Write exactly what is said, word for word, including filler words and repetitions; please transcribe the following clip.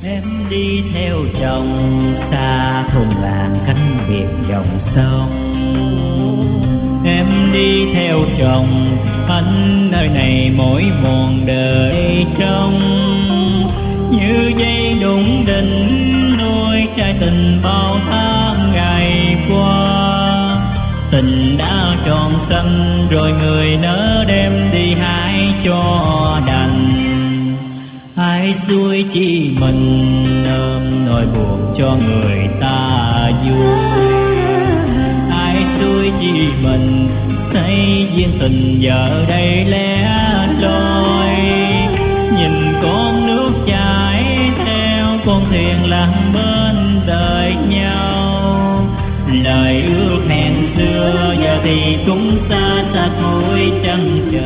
Em đi theo chồng xa thôn làng cánh biệt dòng sông. Em đi theo chồng anh nơi này mỗi mòn đời trông. Như dây đụng đỉnh nuôi trái tình bao tháng ngày qua. Tình đã tròn xanh rồi người nỡ đem đi hái cho đành. Ai xuôi chỉ mình ôm nỗi buồn cho người ta vui. Ai xuôi chỉ mình xây duyên tình giờ đây lẻ loi. Nhìn con nước chảy theo con thuyền lặng bên đời nhau. Lời ước hẹn xưa giờ thì cũng xa xa cuối chân trời.